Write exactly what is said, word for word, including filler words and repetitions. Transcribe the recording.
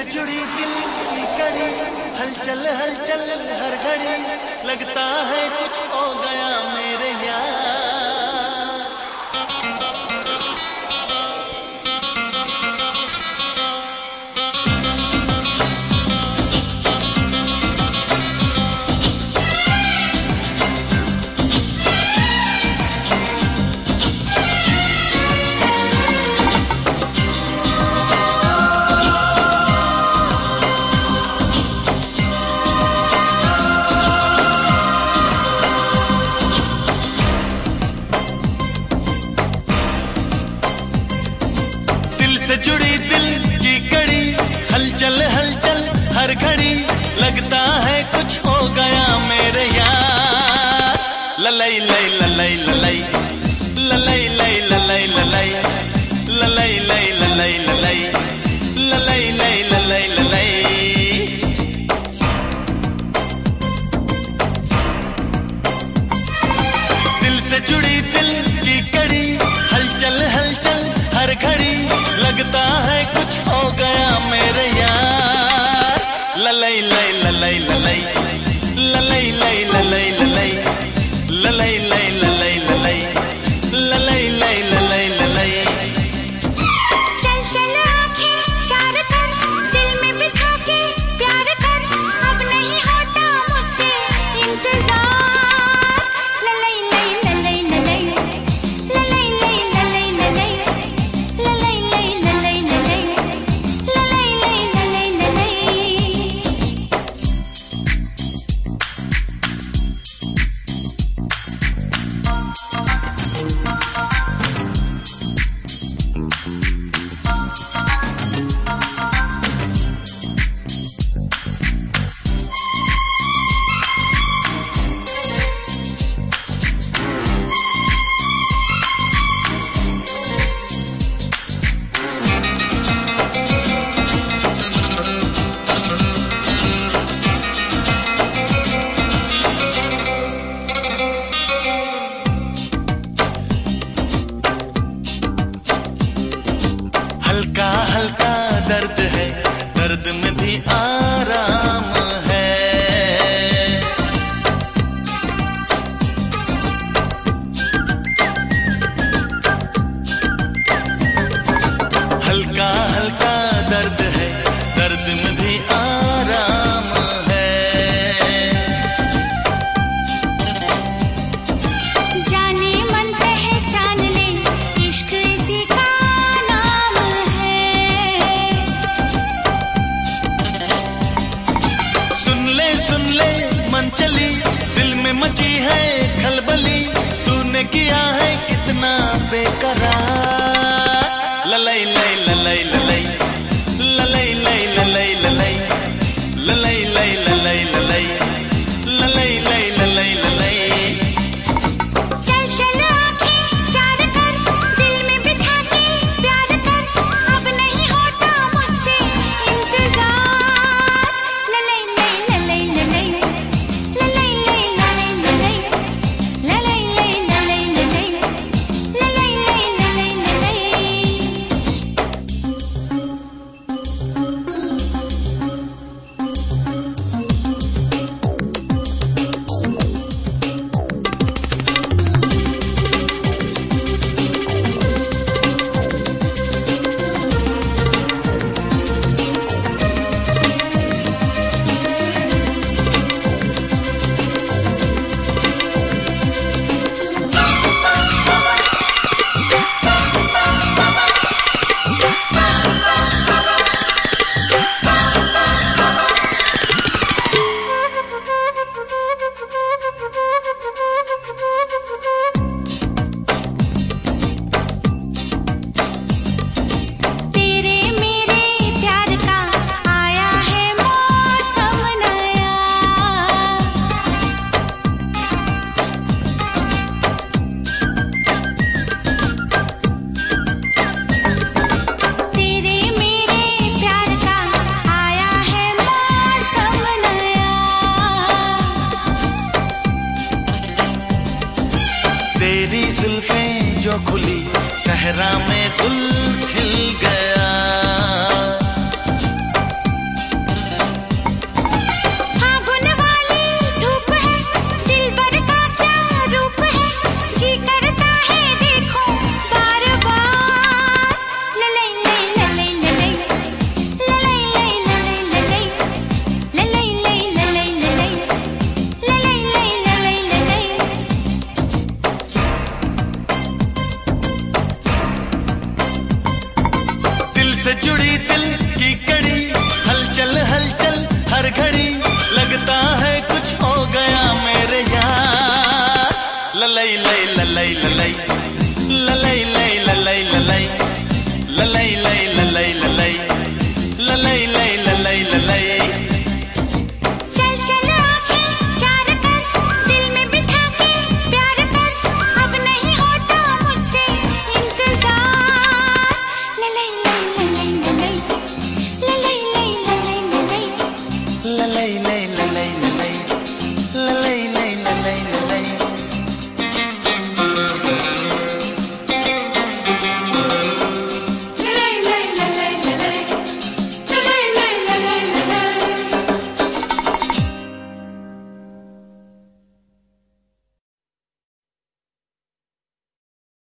जुड़ी दिल की कड़ी, हलचल हलचल हर घड़ी, लगता है कुछ हो गया मेरे यार। से जुड़ी दिल की कड़ी, हलचल हलचल हर घड़ी, लगता है कुछ हो गया मेरे यार। ललई लई ललई ललई ललई लई ललई ललई ललई लई ललई ललई ललई लई ललई ललई। दिल से जुड़ी दिल की कड़ी, हलचल हलचल हर घड़ी, लगता है कुछ हो गया मेरे यार। ललई लई ललई ललई ललई लई ललई ललई ललई लई ललई ललई ललई लई ललई ललई। चल चल आंखें चार कर, दिल में बिठा के प्यार कर, अब नहीं होता मुझसे इंतजार। ललई लई ललई ललई ललई लई ललई ललई ललई लई ललई ललई ललई लई ललई ललई। हल्का हल्का दर्द है, दर्द में भी आराम है। हल्का हल्का दर्द है, दर्द में भी आराम है। जाने मन पहचान ले, इश्क इसी का नाम है। सुन ले सुन ले मन चली, दिल में मची है खलबली, तूने किया है कितना बेकरार। ललई लई ललई ललई ललई लई ललई ललई ललई लई ललई ललई ललई लई ललई ललई। चल चल आंखें चार कर, दिल में बिठा के प्यार कर, अब नहीं होता मुझसे इंतजार। ललई लई ललई ललई ललई लई ललई ललई ललई लई ललई ललई ललई लई ललई ललई। तेरे मेरे प्यार का आया है मौसम नया। तेरे मेरे प्यार का आया है मौसम नया। तेरी जुल्फें जो खुली, सहरा में गुल खिल गया। से जुड़ी दिल की कड़ी, हलचल हलचल हर घड़ी, लगता है कुछ हो गया मेरे